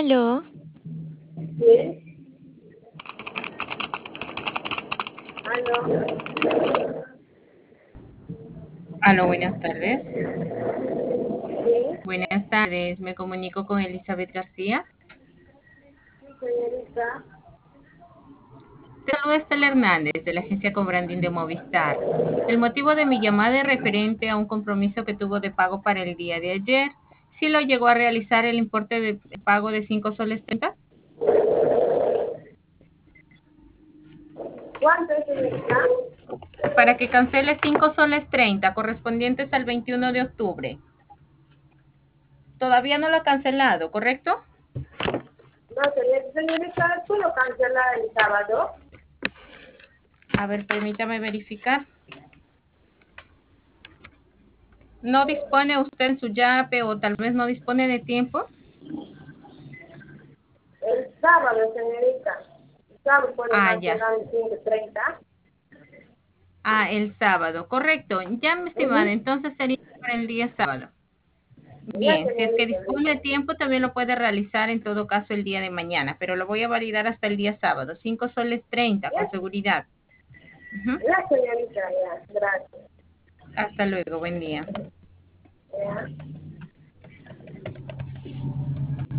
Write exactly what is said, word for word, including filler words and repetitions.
Aló, Sí, aló, Aló, buenas tardes. sí, Buenas tardes, me comunico con Elizabeth García. sí, señorita. Te saluda Estela Hernández de la agencia Cobrandín de Movistar. El motivo de mi llamada es referente a un compromiso que tuvo de pago para el día de ayer. ¿Sí lo llegó a realizar el importe de pago de cinco soles treinta? ¿Cuánto es, señorita? Para que cancele cinco soles treinta correspondientes al veintiuno de octubre. Todavía no lo ha cancelado, ¿correcto? No, señor- señorita, ¿puedo cancelar el sábado? A ver, permítame verificar. ¿No dispone usted en su yape o tal vez no dispone de tiempo? El sábado, señorita. El sábado puedo Ah, ya. cancelar el quince treinta. Ah, el sábado, correcto. Ya, mi estimada, Ujú. entonces sería para el día sábado. Ya, Bien, si es que señorita, dispone de listo. tiempo, también lo puede realizar en todo caso el día de mañana, pero lo voy a validar hasta el día sábado. Cinco soles treinta, con Ya, seguridad. Ujú. ya, señorita, ya. Gracias. Hasta luego, buen día. Ya.